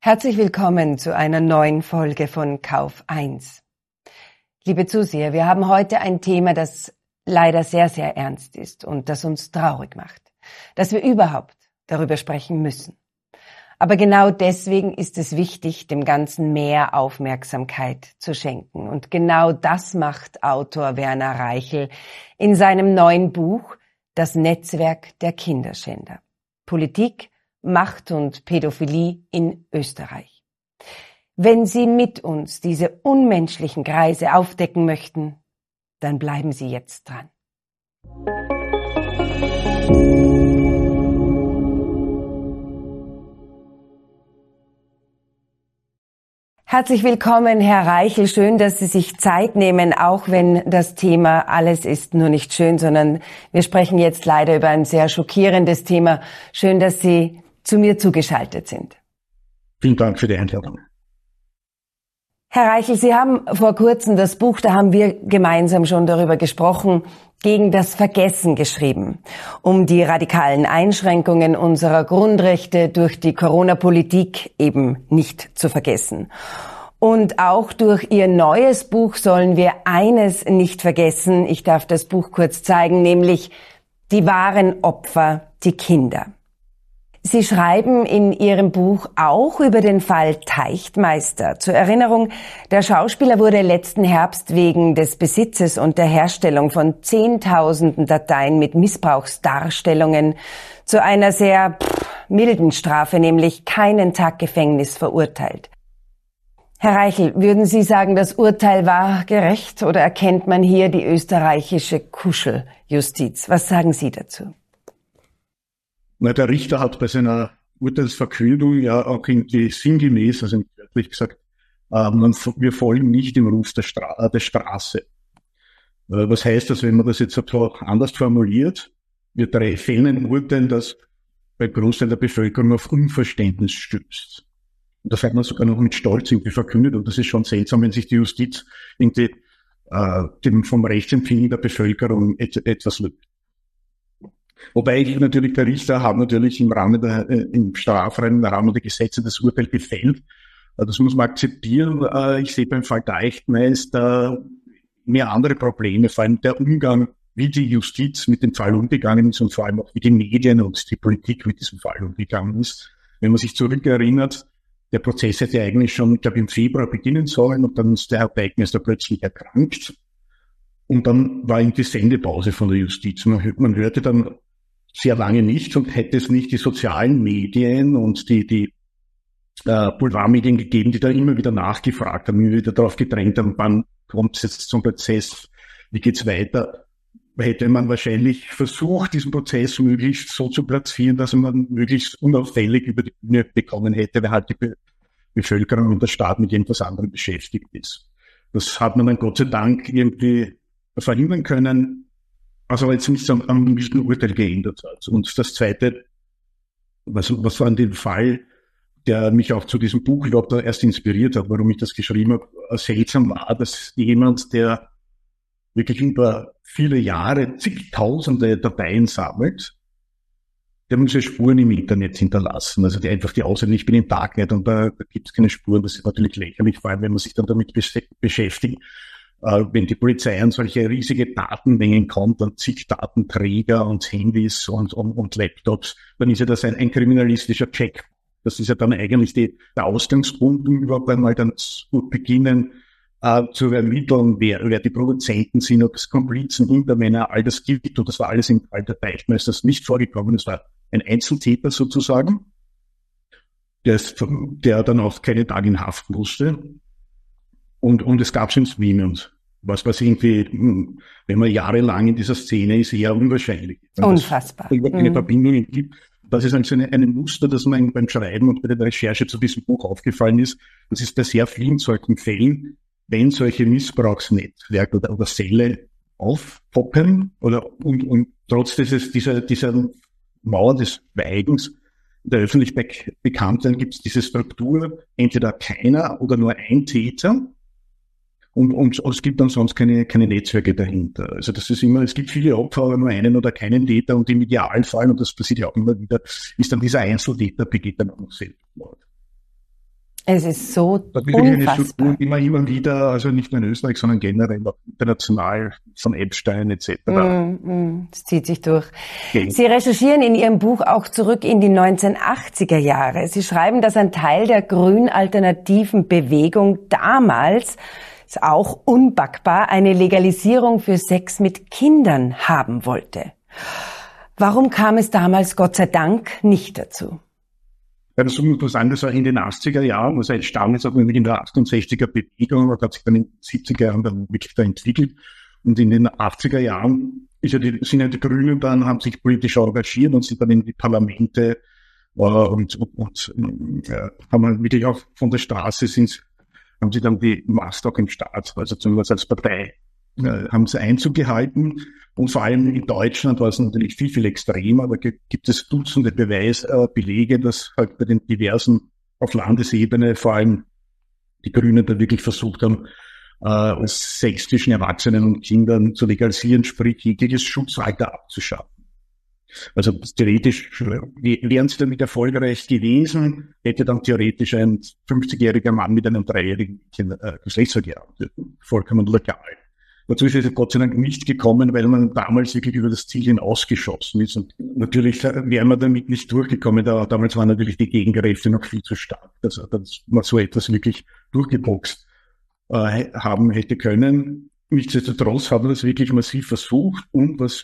Herzlich willkommen zu einer neuen Folge von Kauf 1. Liebe Zuseher, wir haben heute ein Thema, das leider sehr, sehr ernst ist und das uns traurig macht, dass wir überhaupt darüber sprechen müssen. Aber genau deswegen ist es wichtig, dem Ganzen mehr Aufmerksamkeit zu schenken. Und genau das macht Autor Werner Reichel in seinem neuen Buch Das Netzwerk der Kinderschänder. Politik, Macht und Pädophilie in Österreich. Wenn Sie mit uns diese unmenschlichen Kreise aufdecken möchten, dann bleiben Sie jetzt dran. Herzlich willkommen, Herr Reichel. Schön, dass Sie sich Zeit nehmen, auch wenn das Thema Alles ist nur nicht schön, sondern wir sprechen jetzt leider über ein sehr schockierendes Thema. Schön, dass Sie zu mir zugeschaltet sind. Vielen Dank für die Einladung. Herr Reichel, Sie haben vor kurzem das Buch, da haben wir gemeinsam schon darüber gesprochen, gegen das Vergessen geschrieben, um die radikalen Einschränkungen unserer Grundrechte durch die Corona-Politik eben nicht zu vergessen. Und auch durch Ihr neues Buch sollen wir eines nicht vergessen, ich darf das Buch kurz zeigen, nämlich die wahren Opfer, die Kinder. Sie schreiben in Ihrem Buch auch über den Fall Teichtmeister. Zur Erinnerung, der Schauspieler wurde letzten Herbst wegen des Besitzes und der Herstellung von Zehntausenden Dateien mit Missbrauchsdarstellungen zu einer sehr milden Strafe, nämlich keinen Tag Gefängnis, verurteilt. Herr Reichel, würden Sie sagen, das Urteil war gerecht oder erkennt man hier die österreichische Kuscheljustiz? Was sagen Sie dazu? Na, der Richter hat bei seiner Urteilsverkündung ja auch irgendwie sinngemäß, also nicht wörtlich gesagt, wir folgen nicht dem Ruf der Straße. Was heißt das, wenn man das jetzt anders formuliert? Wir fällen ein Urteil, das bei Großteil der Bevölkerung auf Unverständnis stößt. Und das hat man sogar noch mit Stolz irgendwie verkündet. Und das ist schon seltsam, wenn sich die Justiz irgendwie vom Rechtsempfinden der Bevölkerung etwas löst. Wobei der Richter hat natürlich im strafreinen Rahmen der Gesetze das Urteil gefällt. Das muss man akzeptieren. Ich sehe beim Fall Teichtmeister mehr andere Probleme, vor allem der Umgang, wie die Justiz mit dem Fall umgegangen ist und vor allem auch wie die Medien und die Politik mit diesem Fall umgegangen ist. Wenn man sich zurückerinnert, der Prozess hätte eigentlich schon, ich glaube, im Februar beginnen sollen und dann ist der Herr Teichtmeister plötzlich erkrankt. Und dann war irgendwie Sendepause von der Justiz. Man hörte dann sehr lange nichts und hätte es nicht die sozialen Medien und die Boulevardmedien gegeben, die da immer wieder nachgefragt haben, immer wieder darauf gedrängt haben, wann kommt es jetzt zum Prozess, wie geht's weiter, hätte man wahrscheinlich versucht, diesen Prozess möglichst so zu platzieren, dass man möglichst unauffällig über die Bühne bekommen hätte, weil halt die Bevölkerung und der Staat mit irgendwas anderem beschäftigt ist. Das hat man dann Gott sei Dank irgendwie verhindern können, also jetzt nicht am milden Urteil geändert hat. Und das Zweite, was an dem Fall, der mich auch zu diesem Buch überhaupt erst inspiriert hat, warum ich das geschrieben habe, seltsam war, dass jemand, der wirklich über viele Jahre zigtausende Dateien sammelt, der muss ja Spuren im Internet hinterlassen. Also die einfach die Aussage, ich bin im Darknet und da gibt es keine Spuren. Das ist natürlich lächerlich, vor allem wenn man sich dann damit beschäftigt. Wenn die Polizei an solche riesige Datenmengen kommt, an zig Datenträger und Handys und Laptops, dann ist ja das ein kriminalistischer Check. Das ist ja dann eigentlich der Ausgangspunkt, um überhaupt einmal dann zu beginnen, zu ermitteln, wer die Produzenten sind, ob es Komplizen, Hintermänner, all das gibt. Und das war alles im Fall der Teichtmeisters nicht vorgekommen. Das war ein Einzeltäter sozusagen, der dann auch keine Tage in Haft musste. Und es gab schon Streamings, was irgendwie, wenn man jahrelang in dieser Szene ist, eher unwahrscheinlich. Unfassbar. Dass es keine Verbindungen gibt. Das ist also ein Muster, das mir beim Schreiben und bei der Recherche zu diesem Buch aufgefallen ist. Das ist bei sehr vielen solchen Fällen, wenn solche Missbrauchsnetzwerke oder Säle aufpoppen und trotz dieser Mauer des Schweigens der Öffentlichkeit bekannt sein, gibt es diese Struktur, entweder keiner oder nur ein Täter. Und es gibt dann sonst keine Netzwerke dahinter. Also das ist immer, es gibt viele Opfer, aber nur einen oder keinen Täter und im Idealfall, und das passiert ja auch immer wieder, ist dann dieser Einzeltäter, begeht dann auch noch Selbstmord. Es ist so Das ist wirklich eine unfassbar. Struktur, die man immer wieder, also nicht nur in Österreich, sondern generell auch international von Epstein etc. Es zieht sich durch. Okay. Sie recherchieren in Ihrem Buch auch zurück in die 1980er Jahre. Sie schreiben, dass ein Teil der grün-alternativen Bewegung damals, ist auch unbackbar, eine Legalisierung für Sex mit Kindern haben wollte. Warum kam es damals, Gott sei Dank, nicht dazu? Ja, das muss man sagen, das war in den 80er Jahren, also entstanden ist auch wirklich in der 68er Bewegung, und hat sich dann in den 70er Jahren dann wirklich da entwickelt. Und in den 80er Jahren sind ja die Grünen dann, haben sich politisch engagiert und sind dann in die Parlamente haben wirklich auch von der Straße haben sie dann die Macht auch im Staat, also zumindest als Partei, haben sie Einzug gehalten. Und vor allem in Deutschland war es natürlich viel, viel extremer. Da gibt es Dutzende Belege, dass halt bei den diversen auf Landesebene vor allem die Grünen da wirklich versucht haben, Sex zwischen Erwachsenen und Kindern zu legalisieren, sprich jegliches Schutzalter abzuschaffen. Also theoretisch wären sie damit erfolgreich gewesen, hätte dann theoretisch ein 50-jähriger Mann mit einem 3-jährigen Mädchen Geschlechtsverkehr gehabt. Vollkommen legal. Dazu ist es Gott sei Dank nicht gekommen, weil man damals wirklich über das Ziel hinausgeschossen ist. Und natürlich wären wir damit nicht durchgekommen. Damals waren natürlich die Gegenkräfte noch viel zu stark, dass man so etwas wirklich durchgeboxt haben hätte können. Nichtsdestotrotz haben wir das wirklich massiv versucht. Und was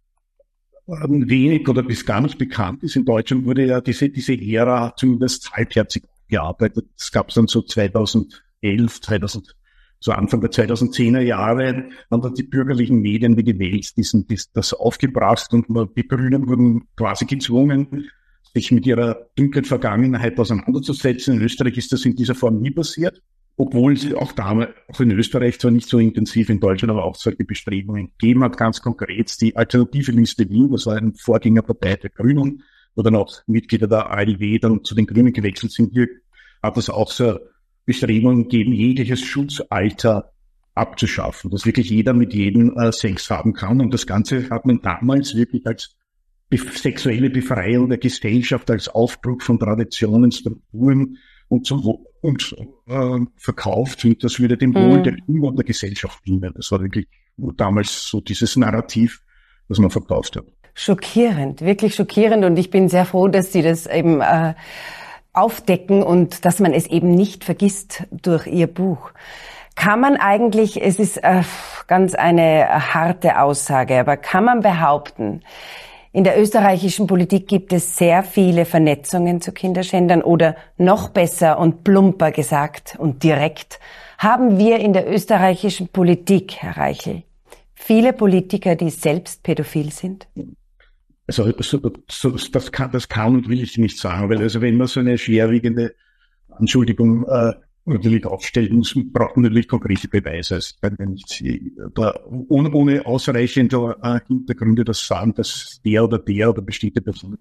wenig oder bis gar nicht bekannt ist, in Deutschland wurde ja diese Ära zumindest halbherzig gearbeitet. Das gab es dann so 2011, so Anfang der 2010er Jahre, haben dann die bürgerlichen Medien wie die Welt das aufgebracht, und die Grünen wurden quasi gezwungen, sich mit ihrer dunklen Vergangenheit auseinanderzusetzen. In Österreich ist das in dieser Form nie passiert, obwohl es auch damals, auch in Österreich zwar nicht so intensiv, in Deutschland aber auch solche Bestrebungen gegeben hat. Ganz konkret die Alternative Liste Wien, das war eine Vorgängerpartei der Grünen, wo dann auch Mitglieder der ALW dann zu den Grünen gewechselt sind. Hier hat es auch so Bestrebungen gegeben, jegliches Schutzalter abzuschaffen, dass wirklich jeder mit jedem Sex haben kann. Und das Ganze hat man damals wirklich als sexuelle Befreiung der Gesellschaft, als Aufbruch von Traditionen, Strukturen und verkauft. Und das würde dem Wohl der Kinder und der Gesellschaft dienen. Das war wirklich damals so dieses Narrativ, das man verkauft hat. Schockierend, wirklich schockierend. Und ich bin sehr froh, dass Sie das eben aufdecken und dass man es eben nicht vergisst durch Ihr Buch. Kann man eigentlich, es ist ganz eine harte Aussage, aber kann man behaupten, in der österreichischen Politik gibt es sehr viele Vernetzungen zu Kinderschändern, oder noch besser und plumper gesagt und direkt, haben wir in der österreichischen Politik, Herr Reichel, viele Politiker, die selbst pädophil sind? Also das kann und will ich nicht sagen, weil also wenn man so eine schwerwiegende Anschuldigung natürlich aufstellen muss, braucht man natürlich konkrete Beweise. Also ich kann nicht ohne ausreichende Hintergründe das sagen, dass der oder bestimmte Person.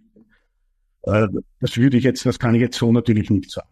Das kann ich jetzt so natürlich nicht sagen.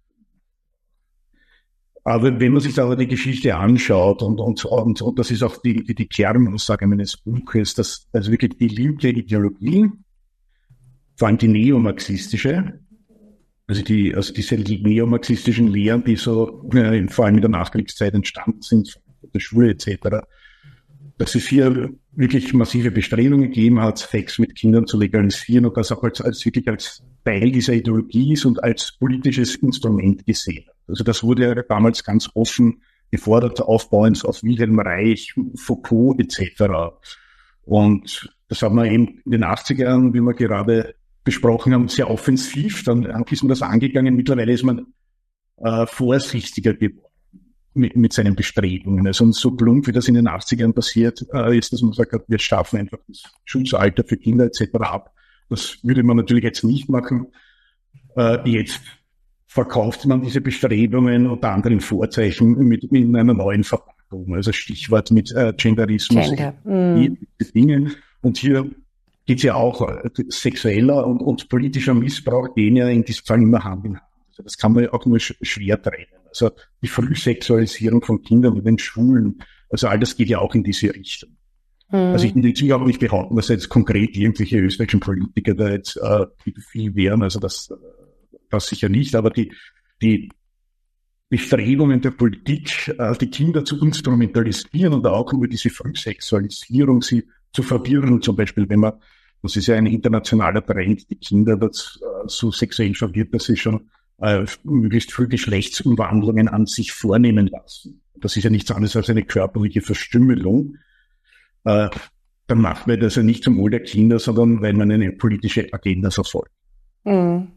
Aber wenn man sich aber die Geschichte anschaut, und das ist auch die Kernaussage meines Buches, dass also wirklich die linke Ideologie, vor allem die neomarxistische, also diese neomarxistischen Lehren, die so vor allem in der Nachkriegszeit entstanden sind, von der Schule etc., dass es hier wirklich massive Bestrebungen gegeben hat, Sex mit Kindern zu legalisieren, und das auch wirklich als Teil dieser Ideologie ist und als politisches Instrument gesehen. Also das wurde ja damals ganz offen gefordert, aufbauend auf Wilhelm Reich, Foucault etc. Und das haben wir eben in den 80er Jahren, wie wir gerade besprochen haben, sehr offensiv. Dann ist man das angegangen. Mittlerweile ist man vorsichtiger geworden mit seinen Bestrebungen. Also so plump, wie das in den 80er Jahren passiert ist, dass man sagt, wir schaffen einfach das Schutzalter für Kinder etc. ab. Das würde man natürlich jetzt nicht machen. Jetzt verkauft man diese Bestrebungen unter anderen Vorzeichen mit einer neuen Verpackung. Also Stichwort mit Genderismus, diese Dinge. Und hier geht es ja auch sexueller und politischer Missbrauch, den ja in diesem Fall immer Hand in Hand. Also das kann man ja auch nur schwer trennen. Also die Frühsexualisierung von Kindern in den Schulen, also all das geht ja auch in diese Richtung. Also ich will natürlich auch nicht behaupten, dass jetzt konkret irgendwelche österreichischen Politiker da jetzt viel wären, also das sicher nicht, aber die die Bestrebungen der Politik, die Kinder zu instrumentalisieren und auch über diese Frühsexualisierung sie zu verwirren. Zum Beispiel, das ist ja ein internationaler Trend, die Kinder so sexuell verwirrt, dass sie schon möglichst früh Geschlechtsumwandlungen an sich vornehmen lassen. Das ist ja nichts anderes als eine körperliche Verstümmelung. Dann macht man das ja nicht zum Wohl der Kinder, sondern weil man eine politische Agenda verfolgt. Mhm.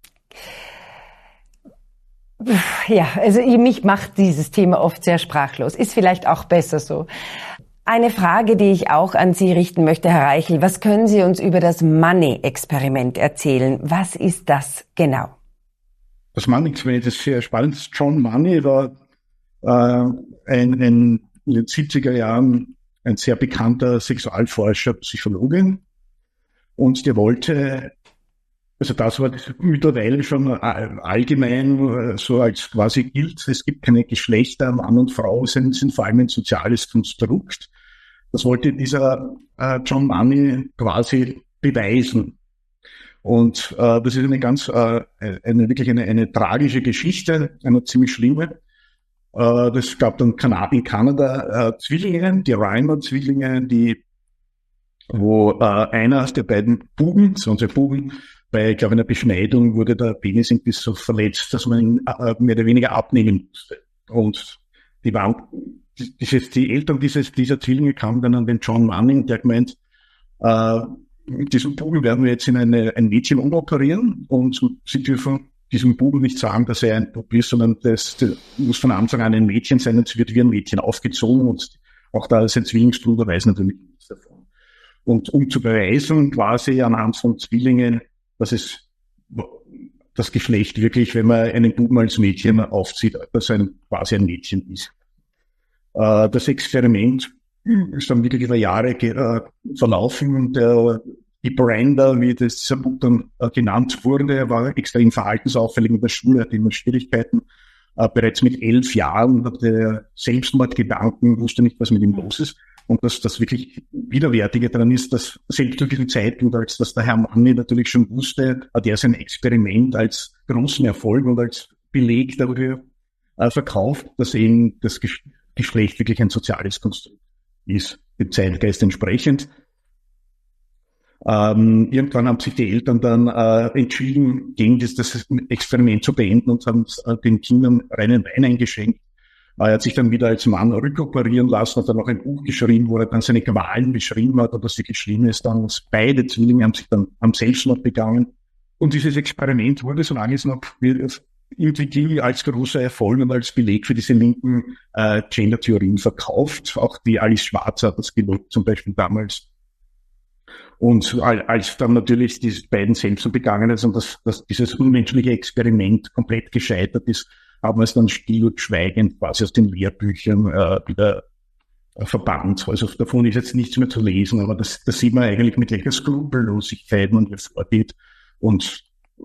Ja, also mich macht dieses Thema oft sehr sprachlos. Ist vielleicht auch besser so. Eine Frage, die ich auch an Sie richten möchte, Herr Reichel. Was können Sie uns über das Money-Experiment erzählen? Was ist das genau? Das Money-Experiment ist sehr spannend. John Money war in den 70er Jahren ein sehr bekannter Sexualforscher, Psychologe. Und der wollte, also das war mittlerweile schon allgemein so als quasi gilt, es gibt keine Geschlechter, Mann und Frau sind vor allem ein soziales Konstrukt. Das wollte dieser John Money quasi beweisen. Und das ist wirklich eine tragische Geschichte, eine ziemlich schlimme. Das gab dann in Kanada Zwillinge, die Reimer-Zwillinge, wo einer der beiden Buben, so unsere Buben, bei, glaube ich, einer Beschneidung wurde der Penis irgendwie so verletzt, dass man ihn mehr oder weniger abnehmen musste. Und die Eltern dieser Zwillinge kamen dann an den John Money, der gemeint, diesen Buben werden wir jetzt in ein Mädchen umoperieren und sie dürfen diesem Buben nicht sagen, dass er ein Bub ist, sondern das muss von Anfang an ein Mädchen sein und es wird wie ein Mädchen aufgezogen und auch da ist ein Zwillingsbruder, weiß natürlich nichts davon. Und um zu beweisen, quasi anhand von Zwillingen, dass es das Geschlecht wirklich, wenn man einen Buben als Mädchen aufzieht, dass er quasi ein Mädchen ist. Das Experiment ist dann wirklich über Jahre verlaufen und die Brenda, wie dieser Bub dann genannt wurde, war extrem verhaltensauffällig in der Schule, hatte immer Schwierigkeiten. Bereits mit 11 Jahren hatte er Selbstmordgedanken, wusste nicht, was mit ihm los ist. Und das wirklich Widerwärtige daran ist, dass selbst zu diesem Zeitpunkt, als dass der Herr Money natürlich schon wusste, hat er sein Experiment als großen Erfolg und als Beleg dafür verkauft, dass eben das Geschlecht wirklich ein soziales Konstrukt ist, dem Zeitgeist entsprechend. Irgendwann haben sich die Eltern dann entschieden, gegen das Experiment zu beenden und haben den Kindern reinen Wein eingeschenkt. Er hat sich dann wieder als Mann rückoperieren lassen, hat dann noch ein Buch geschrieben, wo er dann seine Qualen beschrieben hat, und was wirklich schlimm ist, dann beide Zwillinge haben Selbstmord begangen. Und dieses Experiment wurde, solange es noch irgendwie ging, als großer Erfolg und als Beleg für diese linken Gender-Theorien verkauft. Auch die Alice Schwarzer hat das gelobt, zum Beispiel damals. Und als dann natürlich diese beiden Selbstmord begangen ist und dieses unmenschliche Experiment komplett gescheitert ist, haben wir es dann still und schweigend quasi aus den Lehrbüchern wieder verbannt. Also davon ist jetzt nichts mehr zu lesen, aber das sieht man eigentlich, mit welcher Skrupellosigkeit man hier vorgeht. Und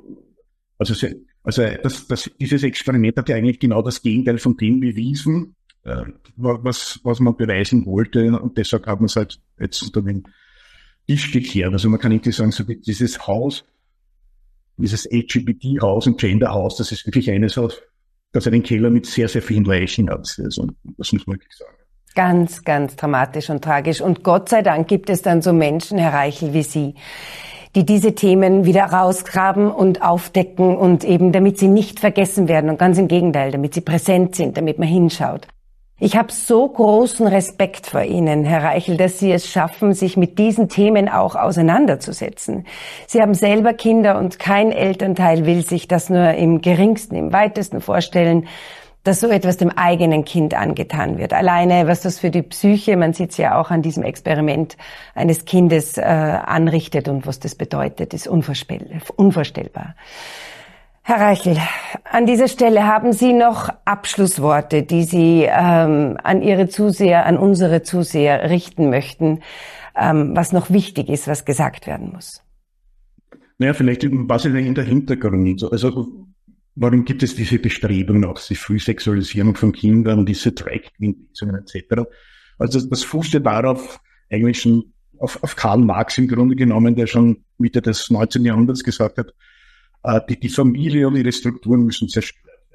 dieses Experiment hat ja eigentlich genau das Gegenteil von dem bewiesen, was man beweisen wollte. Und deshalb haben wir es halt jetzt unter den Tisch gekehrt. Also man kann irgendwie sagen, so dieses Haus, dieses LGBT-Haus und Gender-Haus, das ist wirklich eines, das einen Keller mit sehr, sehr vielen Leichen hat. Also, das muss man wirklich sagen. Ganz, ganz dramatisch und tragisch. Und Gott sei Dank gibt es dann so Menschen, Herr Reichel, wie Sie, die diese Themen wieder rausgraben und aufdecken und eben, damit sie nicht vergessen werden und ganz im Gegenteil, damit sie präsent sind, damit man hinschaut. Ich habe so großen Respekt vor Ihnen, Herr Reichel, dass Sie es schaffen, sich mit diesen Themen auch auseinanderzusetzen. Sie haben selber Kinder und kein Elternteil will sich das nur im geringsten, im weitesten vorstellen, dass so etwas dem eigenen Kind angetan wird. Alleine, was das für die Psyche, man sieht es ja auch an diesem Experiment eines Kindes anrichtet und was das bedeutet, ist unvorstellbar. Herr Reichel, an dieser Stelle haben Sie noch Abschlussworte, die Sie an unsere Zuseher richten möchten, was noch wichtig ist, was gesagt werden muss? Naja, vielleicht was ist der Hintergrund? Also warum gibt es diese Bestrebungen auf die Frühsexualisierung von Kindern, diese Drag-Queen-Lesungen etc.? Also das fußt ja darauf eigentlich schon auf Karl Marx im Grunde genommen, der schon Mitte des 19. Jahrhunderts gesagt hat, die Familie und ihre Strukturen müssen zerstört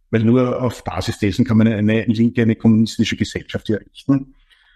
weil nur auf Basis dessen kann man eine linke, eine kommunistische Gesellschaft errichten.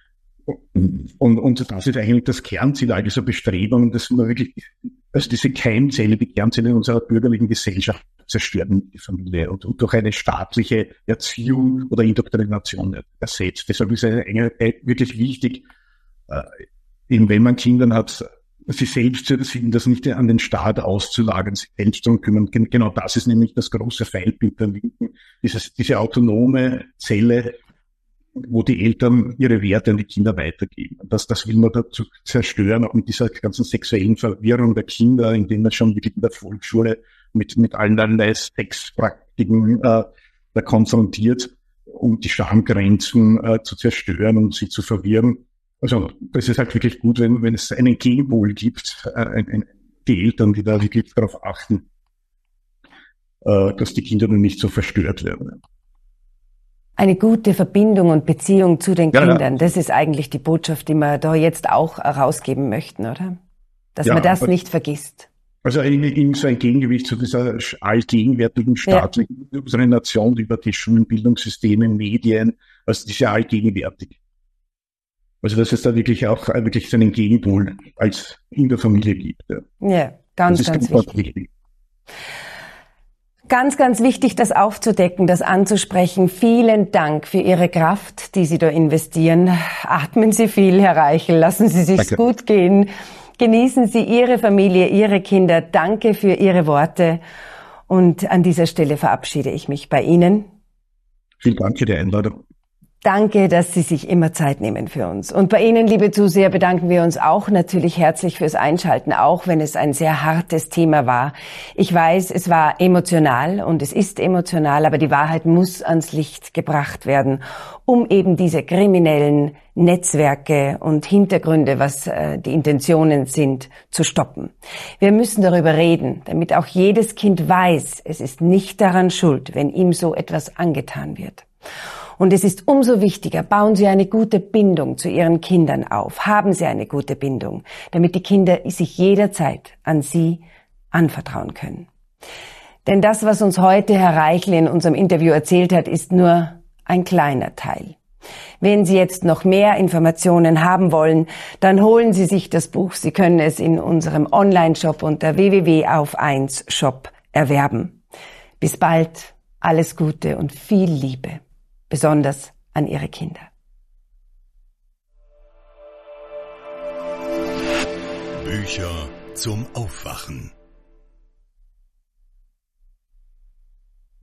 Und das ist eigentlich das Kernziel all dieser Bestrebungen, dass man wirklich, also diese Keimzelle, die Kernzelle unserer bürgerlichen Gesellschaft zerstören, die Familie, und durch eine staatliche Erziehung oder Indoktrination ersetzt. Deshalb ist es wirklich wichtig, eben wenn man Kinder hat, sie selbst zu erziehen, das nicht an den Staat auszulagern, sich selbst darum kümmern. Genau das ist nämlich das große Feindbild der Linken, diese autonome Zelle, wo die Eltern ihre Werte an die Kinder weitergeben. Das will man dazu zerstören, auch mit dieser ganzen sexuellen Verwirrung der Kinder, indem man schon wirklich in der Volksschule mit allerlei Sexpraktiken da konfrontiert, um die Schamgrenzen zu zerstören und sie zu verwirren. Also das ist halt wirklich gut, wenn es einen Gegenpol gibt, die Eltern, die da wirklich darauf achten, dass die Kinder dann nicht so verstört werden. Eine gute Verbindung und Beziehung zu den Kindern, das ist eigentlich die Botschaft, die wir da jetzt auch rausgeben möchten, oder? Dass man das nicht vergisst. Also in so ein Gegengewicht zu dieser allgegenwärtigen staatlichen, unserer Nation über die Schulen, Bildungssysteme, Medien, also die ist ja allgegenwärtig. Also dass es da wirklich auch wirklich so einen Gegenpol als in der Familie gibt. Ja, ganz wichtig. Ganz, ganz wichtig, das aufzudecken, das anzusprechen. Vielen Dank für Ihre Kraft, die Sie da investieren. Atmen Sie viel, Herr Reichel. Lassen Sie sich's gut gehen. Genießen Sie Ihre Familie, Ihre Kinder. Danke für Ihre Worte. Und an dieser Stelle verabschiede ich mich bei Ihnen. Vielen Dank für die Einladung. Danke, dass Sie sich immer Zeit nehmen für uns. Und bei Ihnen, liebe Zuseher, bedanken wir uns auch natürlich herzlich fürs Einschalten, auch wenn es ein sehr hartes Thema war. Ich weiß, es war emotional und es ist emotional, aber die Wahrheit muss ans Licht gebracht werden, um eben diese kriminellen Netzwerke und Hintergründe, was die Intentionen sind, zu stoppen. Wir müssen darüber reden, damit auch jedes Kind weiß, es ist nicht daran schuld, wenn ihm so etwas angetan wird. Und es ist umso wichtiger, bauen Sie eine gute Bindung zu Ihren Kindern auf. Haben Sie eine gute Bindung, damit die Kinder sich jederzeit an Sie anvertrauen können. Denn das, was uns heute Herr Reichel in unserem Interview erzählt hat, ist nur ein kleiner Teil. Wenn Sie jetzt noch mehr Informationen haben wollen, dann holen Sie sich das Buch. Sie können es in unserem Online-Shop unter www.auf1shop erwerben. Bis bald, alles Gute und viel Liebe. Besonders an Ihre Kinder. Bücher zum Aufwachen.